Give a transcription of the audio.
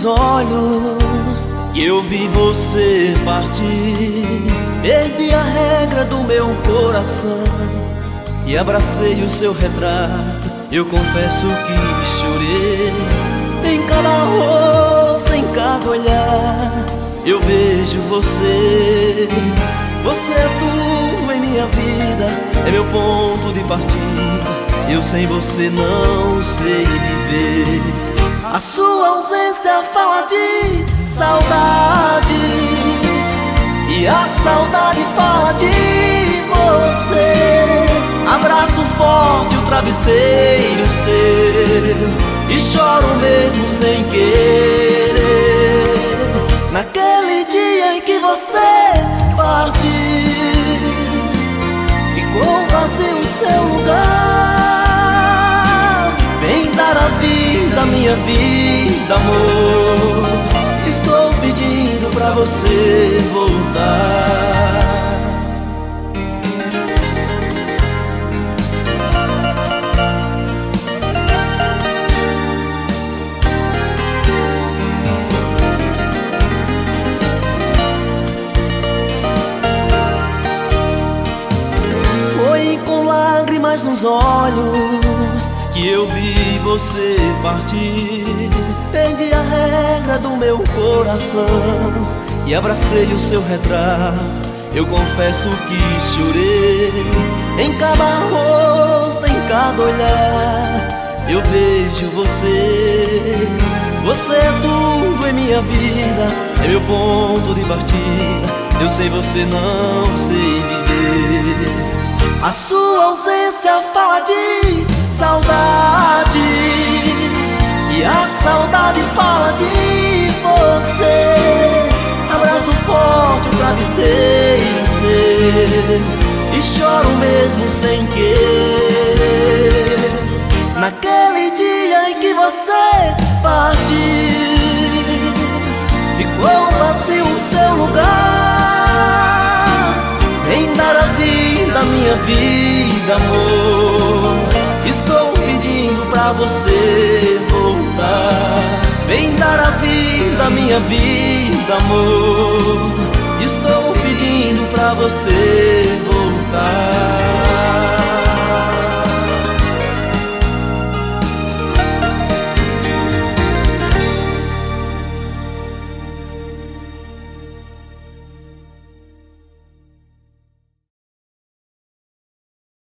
nos olhos que eu vi você partir. Perdi a regra do meu coração e abracei o seu retrato. Eu confesso que chorei. Em cada rosto, em cada olhar, eu vejo você. Você é tudo em minha vida, é meu ponto de partida. Eu sem você não sei viver. A sua ausência fala de saudade, e a saudade fala de você. Abraço forte o travesseiro seu e choro mesmo sem querer. Naquele dia em que você partiu, ficou vazio o seu lugar. Vem dar a vida, minha vida, amor. Estou pedindo pra você voltar. Foi com lágrimas nos olhos que eu vi você partir. Perdi a regra do meu coração e abracei o seu retrato. Eu confesso que chorei. Em cada rosto, em cada olhar, eu vejo você. Você é tudo em minha vida, é meu ponto de partida. Eu sem você não sei viver. A sua ausência fala de saudades, e a saudade fala de você. Abraço forte o travesseiro seu e choro mesmo sem querer. Naquele dia em que você partiu, ficou vazio o seu lugar. Vem dar a vida, minha vida, amor. Estou pedindo pra você voltar. Vem dar a vida, minha vida, amor. Estou pedindo pra você voltar.